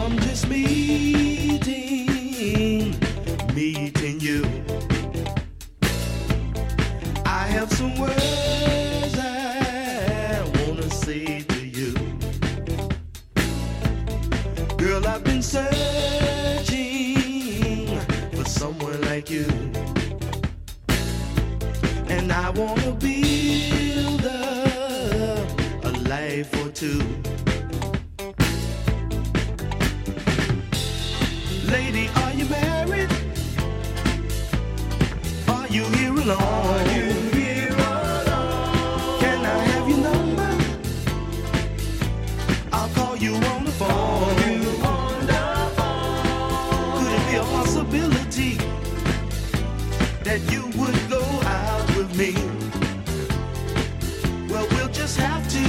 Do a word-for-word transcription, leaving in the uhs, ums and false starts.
I'm just meeting, meeting you. I have some words I wanna say to you. Girl, I've been searching for someone like you, and I wanna build a, a life or two. Lady, are you married? Are you here alone? Are you here alone? Can I have your number? I'll call you on the phone. Call you on the phone. Could it be a possibility that you would go out with me? Well, we'll just have to